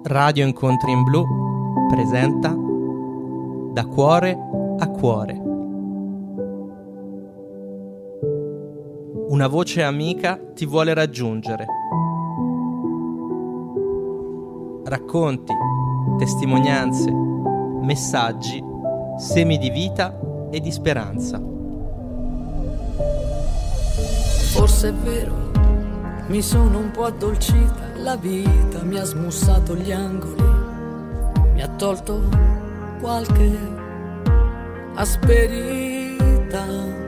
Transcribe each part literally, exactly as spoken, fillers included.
Radio Incontri in Blu presenta Da cuore a cuore. Una voce amica ti vuole raggiungere. Racconti, testimonianze, messaggi, semi di vita e di speranza. Forse è vero, mi sono un po' addolcita, la vita mi ha smussato gli angoli, mi ha tolto qualche asperità.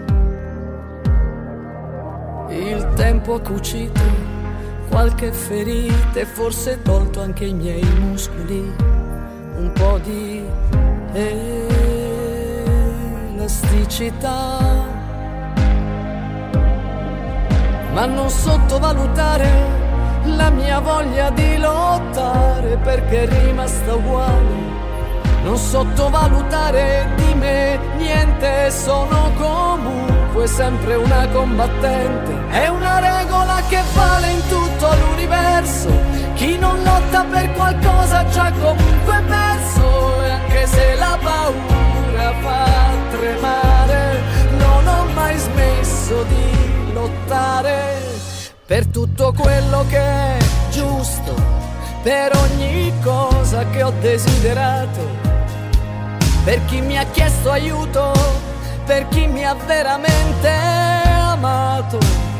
Il tempo ha cucito qualche ferita e forse è tolto anche i miei muscoli un po' di elasticità. Ma non sottovalutare la mia voglia di lottare, perché è rimasta uguale. Non sottovalutare di me niente, sono comunque sempre una combattente. È una regola che vale in tutto l'universo: chi non lotta per qualcosa già comunque perso. E anche se la paura fa tremare, non ho mai smesso di lottare per tutto quello che è giusto, per ogni cosa che ho desiderato, per chi mi ha chiesto aiuto, per chi mi ha veramente amato.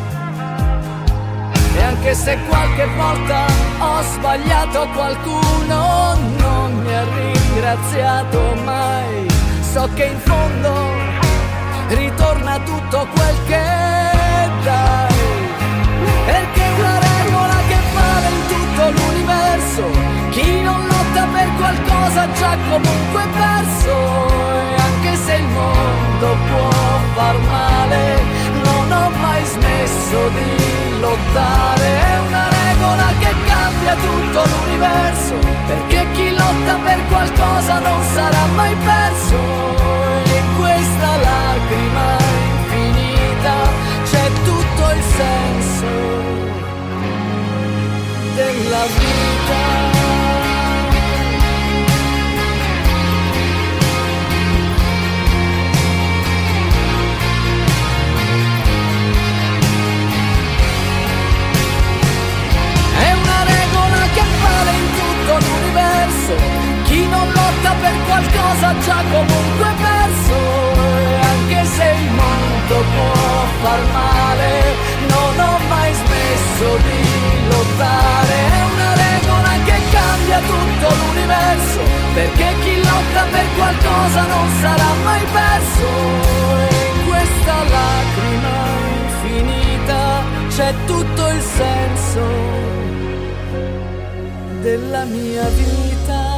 E anche se qualche volta ho sbagliato qualcuno, non mi ha ringraziato mai, so che in fondo ritorna tutto quel che dai. Perché è una regola che vale in tutto l'universo: chi non lotta per qualcosa già comunque perso. E anche se il mondo può far male, non ho mai smesso di lottare. È una regola che cambia tutto l'universo, perché chi lotta per qualcosa non sarà mai perso. E in questa lacrima infinita c'è tutto il senso della vita. È una regola che vale in tutto l'universo: chi non lotta per qualcosa già comunque perso. E anche se il mondo può far male, non ho mai smesso di lottare. È una regola che cambia tutto l'universo, perché chi lotta per qualcosa non sarà mai perso. E in questa lacrima infinita c'è tutto il senso della mia vita.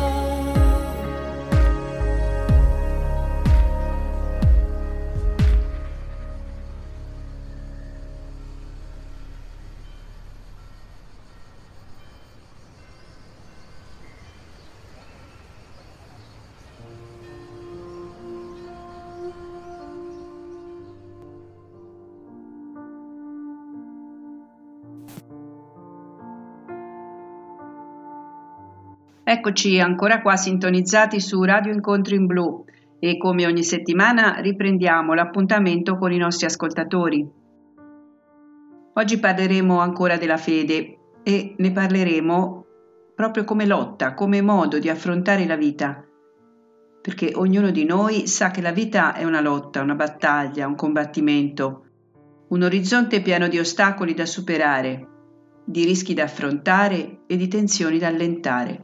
Eccoci ancora qua sintonizzati su Radio Incontri in Blu e come ogni settimana riprendiamo l'appuntamento con i nostri ascoltatori. Oggi parleremo ancora della fede e ne parleremo proprio come lotta, come modo di affrontare la vita, perché ognuno di noi sa che la vita è una lotta, una battaglia, un combattimento, un orizzonte pieno di ostacoli da superare, di rischi da affrontare e di tensioni da allentare.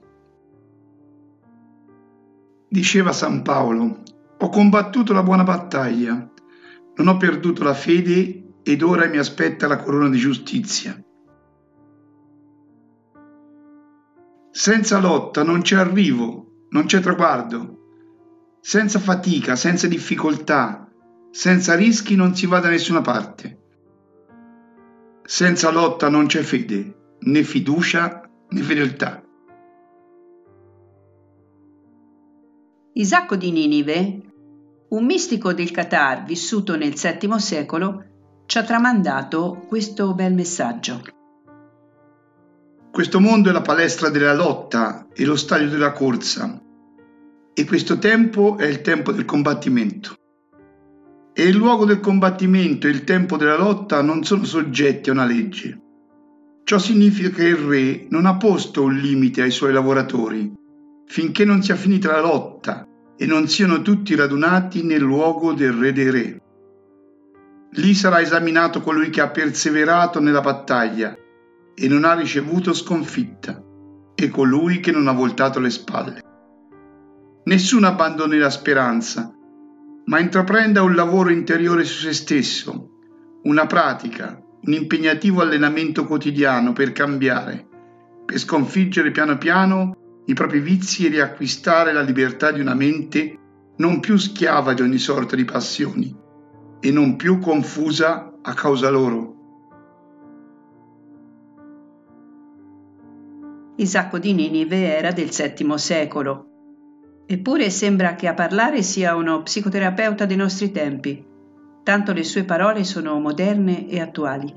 Diceva San Paolo: ho combattuto la buona battaglia, non ho perduto la fede ed ora mi aspetta la corona di giustizia. Senza lotta non c'è arrivo, non c'è traguardo. Senza fatica, senza difficoltà, senza rischi non si va da nessuna parte. Senza lotta non c'è fede, né fiducia né fedeltà. Isacco di Ninive, un mistico del Qatar vissuto nel settimo secolo, ci ha tramandato questo bel messaggio. Questo mondo è la palestra della lotta e lo stadio della corsa, e questo tempo è il tempo del combattimento. E il luogo del combattimento e il tempo della lotta non sono soggetti a una legge. Ciò significa che il re non ha posto un limite ai suoi lavoratori, finché non sia finita la lotta e non siano tutti radunati nel luogo del re dei re. Lì sarà esaminato colui che ha perseverato nella battaglia e non ha ricevuto sconfitta, e colui che non ha voltato le spalle. Nessuno abbandoni la speranza, ma intraprenda un lavoro interiore su se stesso, una pratica, un impegnativo allenamento quotidiano per cambiare, per sconfiggere piano piano i propri vizi e riacquistare la libertà di una mente non più schiava di ogni sorta di passioni e non più confusa a causa loro. Isacco di Ninive era del settimo secolo. Eppure sembra che a parlare sia uno psicoterapeuta dei nostri tempi, tanto le sue parole sono moderne e attuali.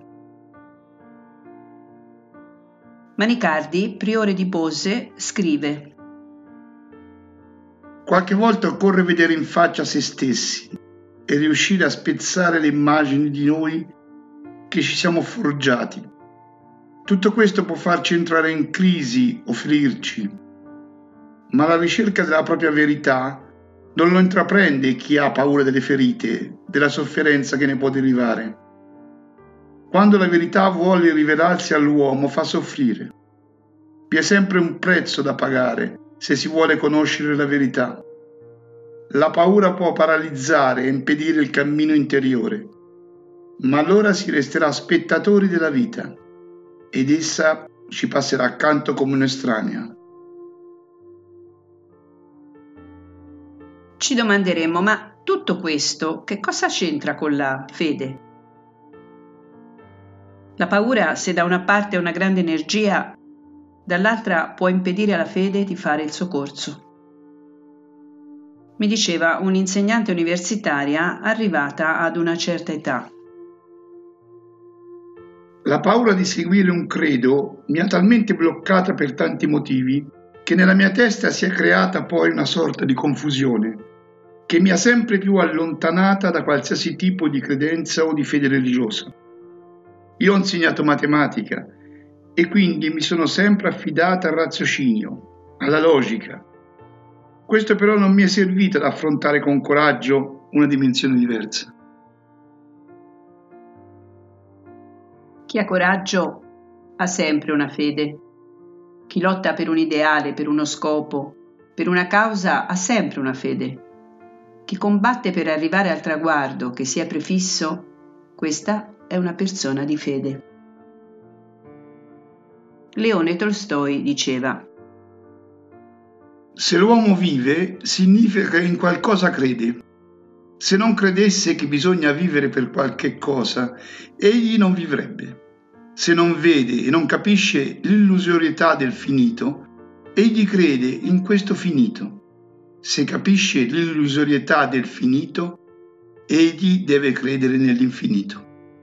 Manicardi, priore di Bosse, scrive: Qualche volta occorre vedere in faccia se stessi e riuscire a spezzare le immagini di noi che ci siamo forgiati. Tutto questo può farci entrare in crisi o ferirci, ma la ricerca della propria verità non lo intraprende chi ha paura delle ferite, della sofferenza che ne può derivare. Quando la verità vuole rivelarsi all'uomo fa soffrire. Vi è sempre un prezzo da pagare se si vuole conoscere la verità. La paura può paralizzare e impedire il cammino interiore, ma allora si resterà spettatori della vita ed essa ci passerà accanto come un'estranea. Ci domanderemo, ma tutto questo che cosa c'entra con la fede? La paura, se da una parte è una grande energia, dall'altra può impedire alla fede di fare il suo corso. Mi diceva un'insegnante universitaria arrivata ad una certa età. La paura di seguire un credo mi ha talmente bloccata per tanti motivi che nella mia testa si è creata poi una sorta di confusione che mi ha sempre più allontanata da qualsiasi tipo di credenza o di fede religiosa. Io ho insegnato matematica e quindi mi sono sempre affidata al raziocinio, alla logica. Questo però non mi è servito ad affrontare con coraggio una dimensione diversa. Chi ha coraggio ha sempre una fede. Chi lotta per un ideale, per uno scopo, per una causa ha sempre una fede. Chi combatte per arrivare al traguardo che si è prefisso, questa è una persona di fede. Leone Tolstoi diceva: Se l'uomo vive, significa che in qualcosa crede. Se non credesse che bisogna vivere per qualche cosa, egli non vivrebbe. Se non vede e non capisce l'illusorietà del finito, egli crede in questo finito. Se capisce l'illusorietà del finito, egli deve credere nell'infinito.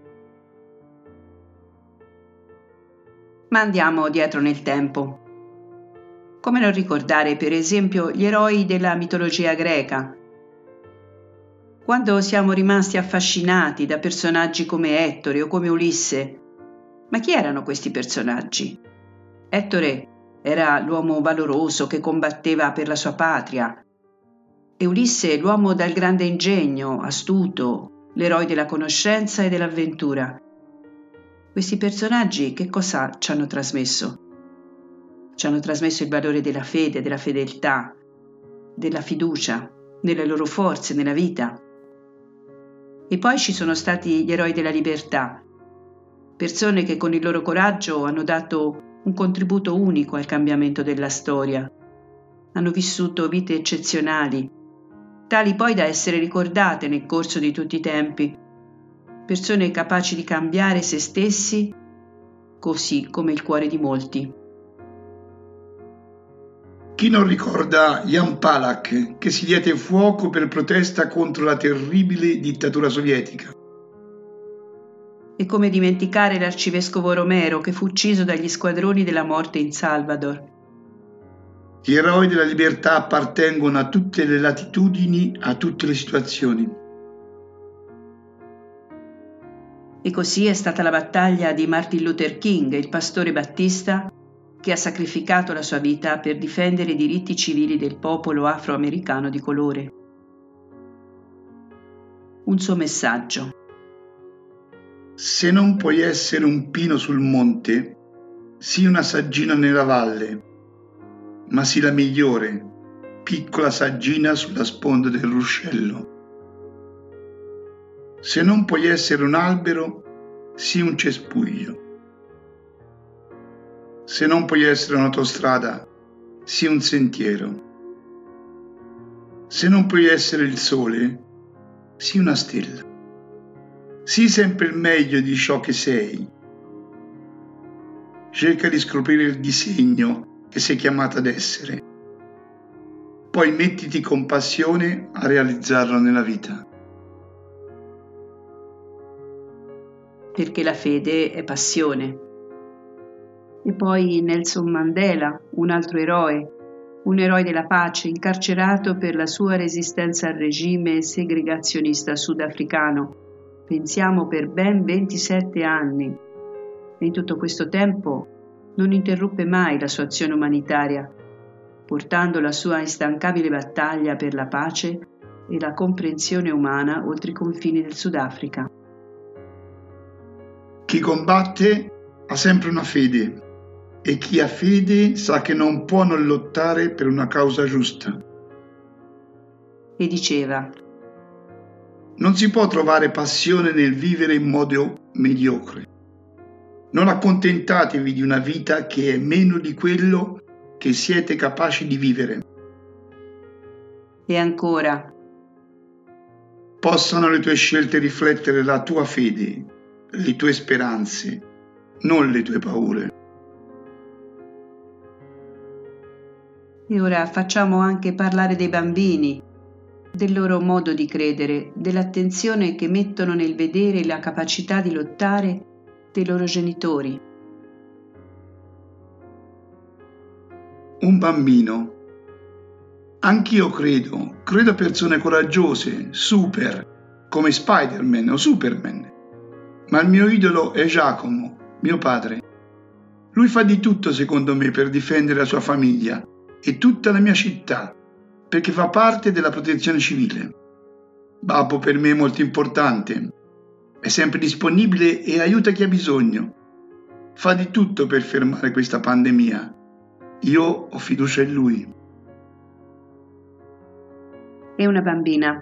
Ma andiamo dietro nel tempo. Come non ricordare, per esempio, gli eroi della mitologia greca? Quando siamo rimasti affascinati da personaggi come Ettore o come Ulisse, ma chi erano questi personaggi? Ettore era l'uomo valoroso che combatteva per la sua patria, e Ulisse l'uomo dal grande ingegno, astuto, l'eroe della conoscenza e dell'avventura. Questi personaggi che cosa ci hanno trasmesso? Ci hanno trasmesso il valore della fede, della fedeltà, della fiducia, nelle loro forze, nella vita. E poi ci sono stati gli eroi della libertà, persone che con il loro coraggio hanno dato un contributo unico al cambiamento della storia. Hanno vissuto vite eccezionali, tali poi da essere ricordate nel corso di tutti i tempi. Persone capaci di cambiare se stessi, così come il cuore di molti. Chi non ricorda Jan Palach, che si diede fuoco per protesta contro la terribile dittatura sovietica? E come dimenticare l'arcivescovo Romero che fu ucciso dagli squadroni della morte in Salvador. Gli eroi della libertà appartengono a tutte le latitudini, a tutte le situazioni. E così è stata la battaglia di Martin Luther King, il pastore battista, che ha sacrificato la sua vita per difendere i diritti civili del popolo afroamericano di colore. Un suo messaggio. Se non puoi essere un pino sul monte, sii una saggina nella valle, ma sii la migliore, piccola saggina sulla sponda del ruscello. Se non puoi essere un albero, sii un cespuglio. Se non puoi essere un'autostrada, sii un sentiero. Se non puoi essere il sole, sii una stella. Sii sempre il meglio di ciò che sei. Cerca di scoprire il disegno che sei chiamata ad essere. Poi mettiti con passione a realizzarlo nella vita. Perché la fede è passione. E poi Nelson Mandela, un altro eroe, un eroe della pace, incarcerato per la sua resistenza al regime segregazionista sudafricano. Pensiamo per ben ventisette anni. E in tutto questo tempo non interruppe mai la sua azione umanitaria, portando la sua instancabile battaglia per la pace e la comprensione umana oltre i confini del Sudafrica. Chi combatte ha sempre una fede e chi ha fede sa che non può non lottare per una causa giusta. E diceva: non si può trovare passione nel vivere in modo mediocre. Non accontentatevi di una vita che è meno di quello che siete capaci di vivere. E ancora: possano le tue scelte riflettere la tua fede, le tue speranze, non le tue paure. E ora facciamo anche parlare dei bambini, del loro modo di credere, dell'attenzione che mettono nel vedere la capacità di lottare dei loro genitori. Un bambino. Anch'io credo, credo a persone coraggiose, super, come Spider-Man o Superman. Ma il mio idolo è Giacomo, mio padre. Lui fa di tutto, secondo me, per difendere la sua famiglia e tutta la mia città, perché fa parte della protezione civile. Babbo per me è molto importante, è sempre disponibile e aiuta chi ha bisogno. Fa di tutto per fermare questa pandemia. Io ho fiducia in lui. È una bambina.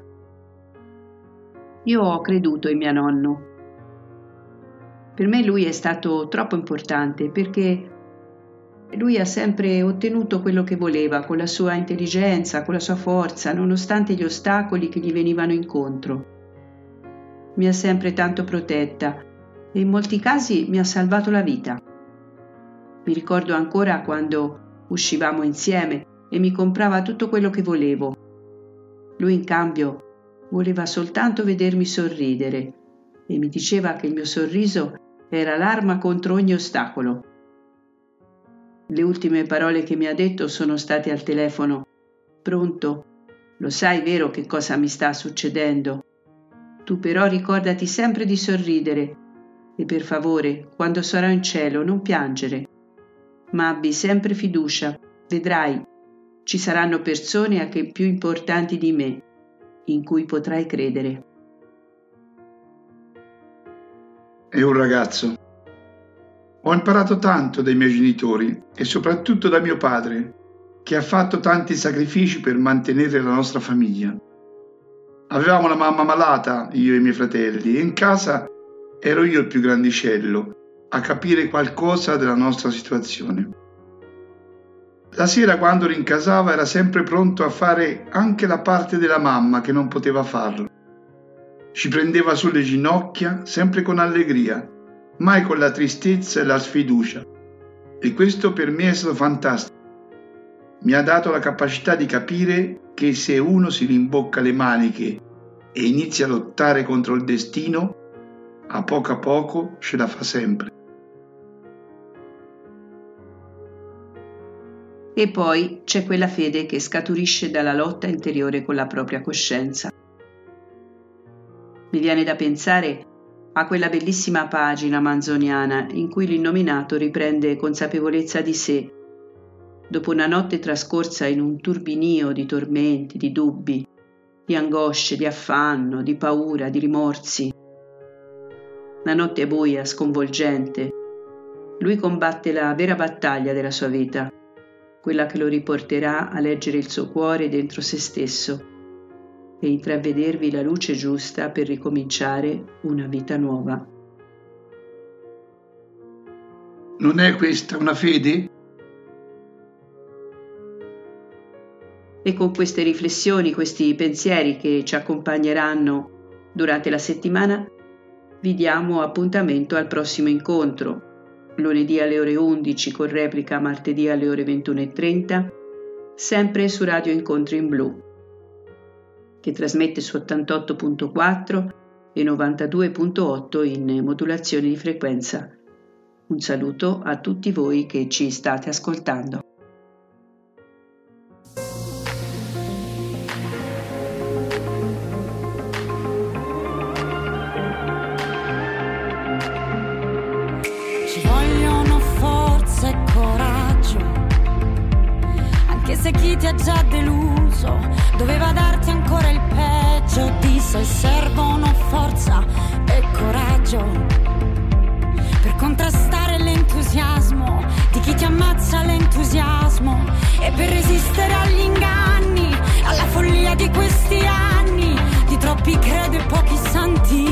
Io ho creduto in mio nonno. Per me lui è stato troppo importante perché lui ha sempre ottenuto quello che voleva con la sua intelligenza, con la sua forza, nonostante gli ostacoli che gli venivano incontro. Mi ha sempre tanto protetta e in molti casi mi ha salvato la vita. Mi ricordo ancora quando uscivamo insieme e mi comprava tutto quello che volevo. Lui in cambio voleva soltanto vedermi sorridere e mi diceva che il mio sorriso era l'arma contro ogni ostacolo. Le ultime parole che mi ha detto sono state al telefono: pronto, lo sai vero che cosa mi sta succedendo? Tu però ricordati sempre di sorridere e per favore, quando sarò in cielo, non piangere. Ma abbi sempre fiducia, vedrai, ci saranno persone anche più importanti di me, in cui potrai credere. È un ragazzo. Ho imparato tanto dai miei genitori e soprattutto da mio padre, che ha fatto tanti sacrifici per mantenere la nostra famiglia. Avevamo una mamma malata, io e i miei fratelli, e in casa ero io il più grandicello a capire qualcosa della nostra situazione. La sera, quando rincasava, era sempre pronto a fare anche la parte della mamma che non poteva farlo. Ci prendeva sulle ginocchia, sempre con allegria, mai con la tristezza e la sfiducia. E questo per me è stato fantastico. Mi ha dato la capacità di capire che se uno si rimbocca le maniche e inizia a lottare contro il destino, a poco a poco ce la fa sempre. E poi c'è quella fede che scaturisce dalla lotta interiore con la propria coscienza. Mi viene da pensare a quella bellissima pagina manzoniana in cui l'innominato riprende consapevolezza di sé, dopo una notte trascorsa in un turbinio di tormenti, di dubbi, di angosce, di affanno, di paura, di rimorsi. La notte è buia, sconvolgente. Lui combatte la vera battaglia della sua vita, quella che lo riporterà a leggere il suo cuore dentro se stesso e intravedervi la luce giusta per ricominciare una vita nuova. Non è questa una fede? E con queste riflessioni, questi pensieri che ci accompagneranno durante la settimana, vi diamo appuntamento al prossimo incontro, lunedì alle ore undici con replica martedì alle ore ventuno e trenta, sempre su Radio Incontri in Blu, che trasmette su ottantotto virgola quattro e novantadue virgola otto in modulazione di frequenza. Un saluto a tutti voi che ci state ascoltando. Se chi ti ha già deluso doveva darti ancora il peggio di sé, servono forza e coraggio per contrastare l'entusiasmo di chi ti ammazza l'entusiasmo e per resistere agli inganni, alla follia di questi anni, di troppi credo e pochi santi,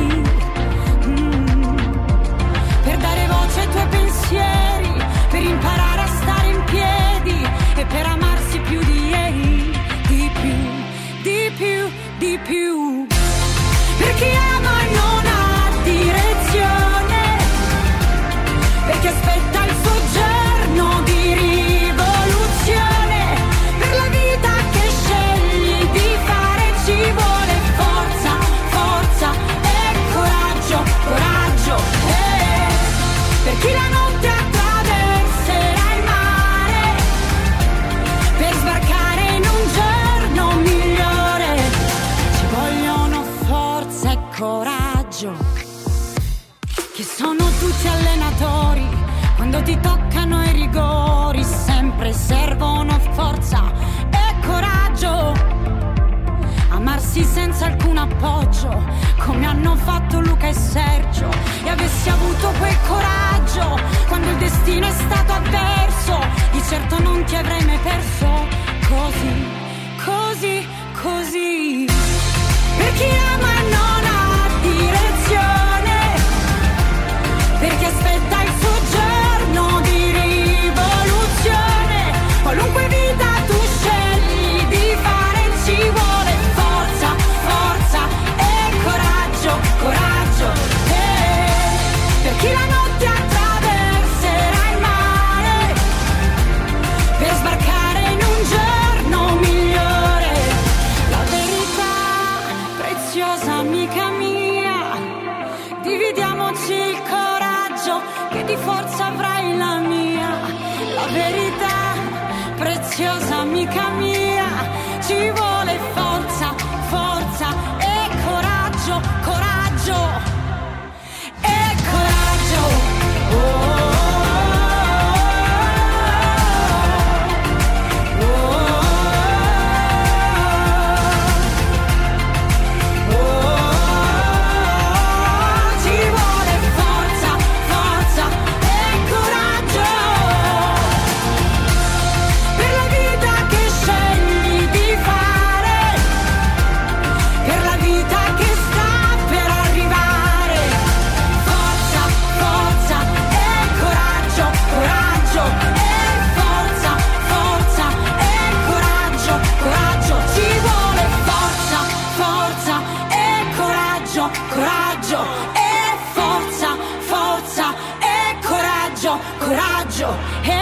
mm. per dare voce ai tuoi pensieri, per imparare a stare in piedi e per amarsi più di ieri, di più, di più, di più. Per chi ama e non ha direzione, per chi aspetta il suo giorno di rivoluzione, per la vita che scegli di fare ci vuole forza, forza e coraggio, coraggio. Eh. Per chi la notte attraverserà il mare, per sbarcare in un giorno migliore, ci vogliono forza e coraggio, che sono tutti allenatori, quando ti toccano i rigori, sempre servono forza e coraggio, amarsi senza alcun appoggio, come hanno fatto Luca e Sergio, e avessi avuto quel coraggio, quando il destino è stato avverso, di certo non ti avrei mai perso, così, così, così. Per chi ama e non ha direzione, per chi aspetta il suo giorno di rivoluzione, qualunque vita tu scegli di fare ci vuole forza, forza e coraggio, coraggio. Eh. Per chi la notte attraverserà il mare, per sbarcare in un giorno migliore, la verità preziosa amica mia, dividiamoci il coraggio che di forza avrai la mia, la verità preziosa amica mia, ci vuole forza, forza e coraggio, coraggio e coraggio. Oh, oh, oh, oh, ci vuole forza, forza e coraggio, per la vita che scegli di fare, per la vita che sta per arrivare, forza, forza e coraggio, coraggio e forza, forza e coraggio, coraggio, ci vuole forza, forza e coraggio, coraggio e forza, forza e coraggio, coraggio e